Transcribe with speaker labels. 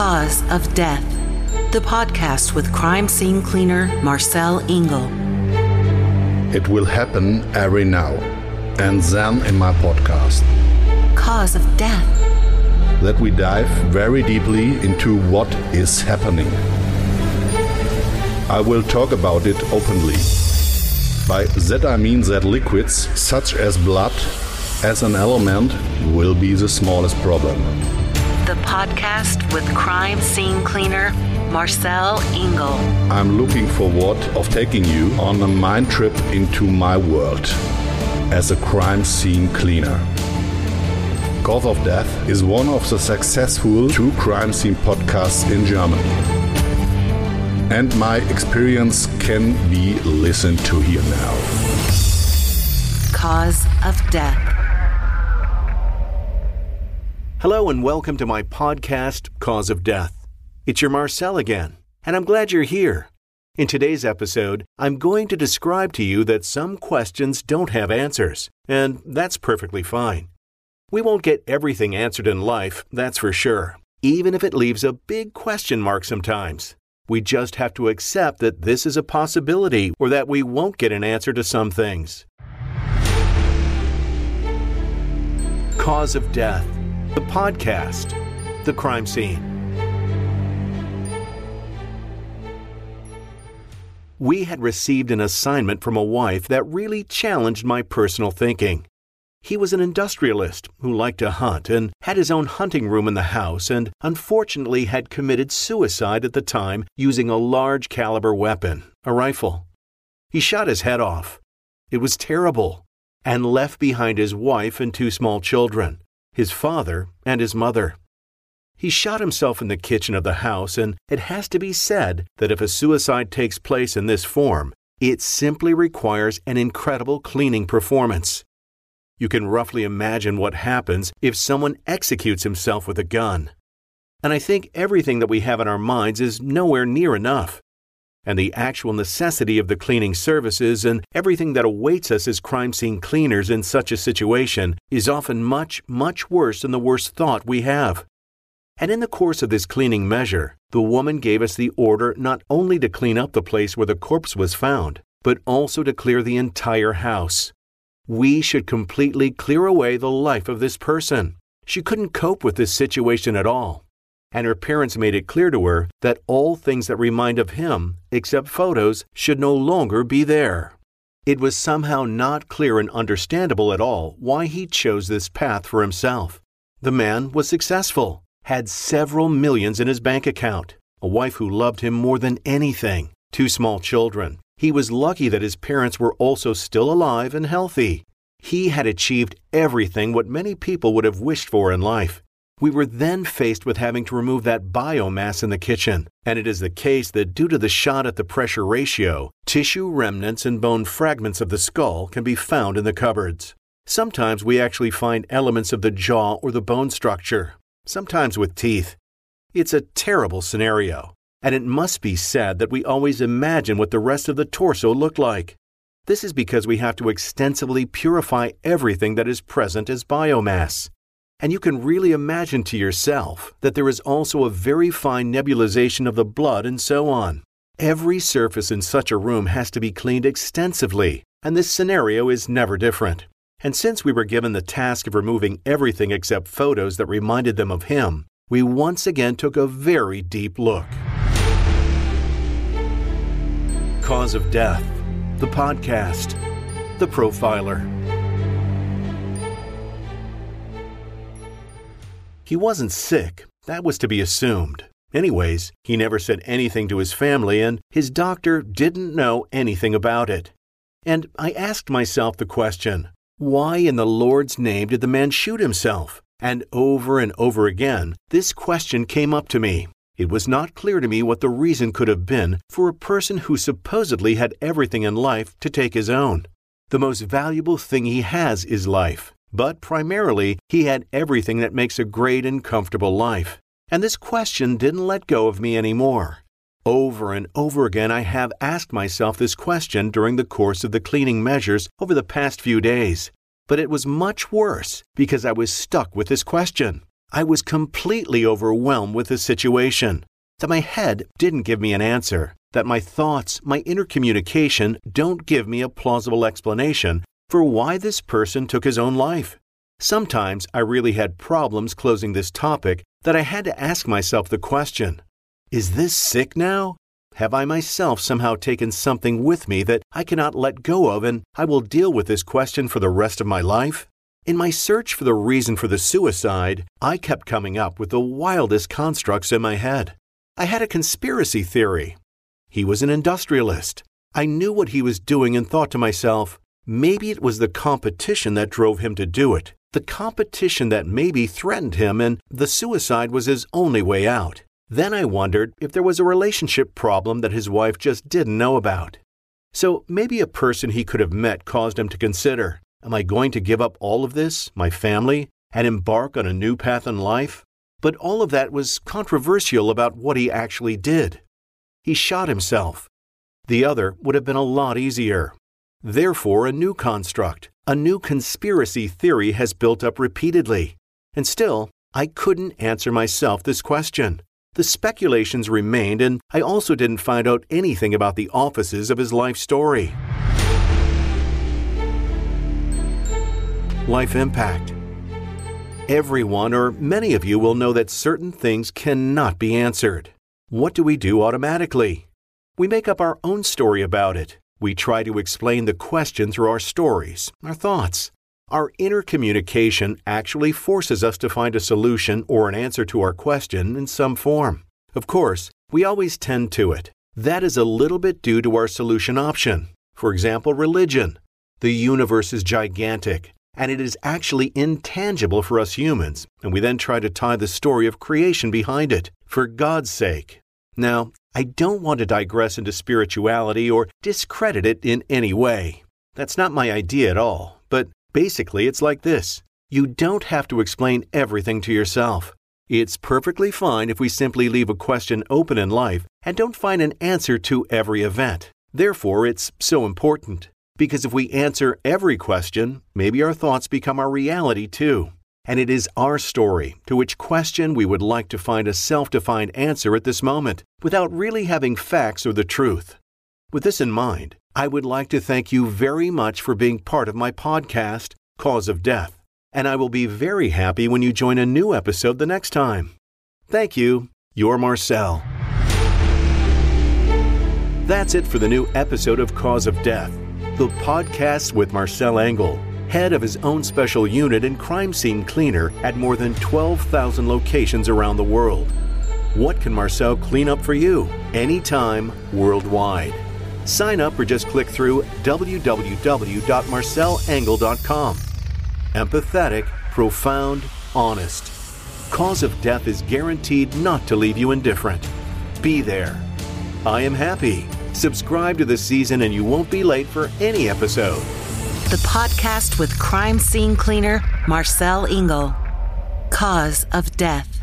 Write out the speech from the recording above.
Speaker 1: Cause of Death, the podcast with crime scene cleaner Marcel Engel.
Speaker 2: It will happen every now and then in my podcast.
Speaker 1: Cause of Death.
Speaker 2: That we dive very deeply into what is happening. I will talk about it openly. By that I mean that liquids, such as blood, as an element, will be the smallest problem.
Speaker 1: The podcast with crime scene cleaner Marcel Engel.
Speaker 2: I'm looking forward of taking you on a mind trip into my world as a crime scene cleaner. Cause of Death is one of the successful true crime scene podcasts in Germany. And my experience can be listened to here now.
Speaker 1: Cause of Death.
Speaker 3: Hello and welcome to my podcast, Cause of Death. It's your Marcel again, and I'm glad you're here. In today's episode, I'm going to describe to you that some questions don't have answers, and that's perfectly fine. We won't get everything answered in life, that's for sure, even if it leaves a big question mark sometimes. We just have to accept that this is a possibility or that we won't get an answer to some things. Cause of Death, the podcast, the crime scene. We had received an assignment from a wife that really challenged my personal thinking. He was an industrialist who liked to hunt and had his own hunting room in the house and unfortunately had committed suicide at the time using a large caliber weapon, a rifle. He shot his head off. It was terrible, and left behind his wife and 2 small children, his father and his mother. He shot himself in the kitchen of the house, and it has to be said that if a suicide takes place in this form, it simply requires an incredible cleaning performance. You can roughly imagine what happens if someone executes himself with a gun. And I think everything that we have in our minds is nowhere near enough. And the actual necessity of the cleaning services and everything that awaits us as crime scene cleaners in such a situation is often much, much worse than the worst thought we have. And in the course of this cleaning measure, the woman gave us the order not only to clean up the place where the corpse was found, but also to clear the entire house. We should completely clear away the life of this person. She couldn't cope with this situation at all. And her parents made it clear to her that all things that remind of him, except photos, should no longer be there. It was somehow not clear and understandable at all why he chose this path for himself. The man was successful, had several millions in his bank account, a wife who loved him more than anything, 2 small children. He was lucky that his parents were also still alive and healthy. He had achieved everything what many people would have wished for in life. We were then faced with having to remove that biomass in the kitchen, and it is the case that due to the shot at the pressure ratio, tissue remnants and bone fragments of the skull can be found in the cupboards. Sometimes we actually find elements of the jaw or the bone structure, sometimes with teeth. It's a terrible scenario. And it must be said that we always imagine what the rest of the torso looked like. This is because we have to extensively purify everything that is present as biomass. And you can really imagine to yourself that there is also a very fine nebulization of the blood and so on. Every surface in such a room has to be cleaned extensively, and this scenario is never different. And since we were given the task of removing everything except photos that reminded them of him, we once again took a very deep look. Cause of Death, the podcast, the profiler. He wasn't sick, that was to be assumed. Anyways, he never said anything to his family and his doctor didn't know anything about it. And I asked myself the question, why in the Lord's name did the man shoot himself? And over again, this question came up to me. It was not clear to me what the reason could have been for a person who supposedly had everything in life to take his own. The most valuable thing he has is life, but primarily he had everything that makes a great and comfortable life. And this question didn't let go of me anymore. Over and over again I have asked myself this question during the course of the cleaning measures over the past few days. But it was much worse because I was stuck with this question. I was completely overwhelmed with the situation, that my head didn't give me an answer, that my thoughts, my inner communication don't give me a plausible explanation for why this person took his own life. Sometimes I really had problems closing this topic that I had to ask myself the question, is this sick now? Have I myself somehow taken something with me that I cannot let go of, and I will deal with this question for the rest of my life? In my search for the reason for the suicide, I kept coming up with the wildest constructs in my head. I had a conspiracy theory. He was an industrialist. I knew what he was doing and thought to myself, maybe it was the competition that drove him to do it, the competition that maybe threatened him, and the suicide was his only way out. Then I wondered if there was a relationship problem that his wife just didn't know about. So maybe a person he could have met caused him to consider, am I going to give up all of this, my family, and embark on a new path in life? But all of that was controversial about what he actually did. He shot himself. The other would have been a lot easier. Therefore, a new construct, a new conspiracy theory has built up repeatedly. And still, I couldn't answer myself this question. The speculations remained, and I also didn't find out anything about the offices of his life story. Life impact. Everyone, or many of you, will know that certain things cannot be answered. What do we do automatically? We make up our own story about it. We try to explain the question through our stories, our thoughts. Our inner communication actually forces us to find a solution or an answer to our question in some form. Of course, we always tend to it. That is a little bit due to our solution option. For example, religion. The universe is gigantic, and it is actually intangible for us humans, and we then try to tie the story of creation behind it, for God's sake. Now, I don't want to digress into spirituality or discredit it in any way. That's not my idea at all, but basically, it's like this. You don't have to explain everything to yourself. It's perfectly fine if we simply leave a question open in life and don't find an answer to every event. Therefore, it's so important. Because if we answer every question, maybe our thoughts become our reality too. And it is our story to which question we would like to find a self-defined answer at this moment, without really having facts or the truth. With this in mind, I would like to thank you very much for being part of my podcast, Cause of Death, and I will be very happy when you join a new episode the next time. Thank you. You're Marcel. That's it for the new episode of Cause of Death, the podcast with Marcel Engel, head of his own special unit and crime scene cleaner at more than 12,000 locations around the world. What can Marcel clean up for you anytime, worldwide? Sign up or just click through www.marcelengel.com. Empathetic, profound, honest. Cause of Death is guaranteed not to leave you indifferent. Be there. I am happy. Subscribe to this season and you won't be late for any episode.
Speaker 1: The podcast with crime scene cleaner Marcel Engel. Cause of Death.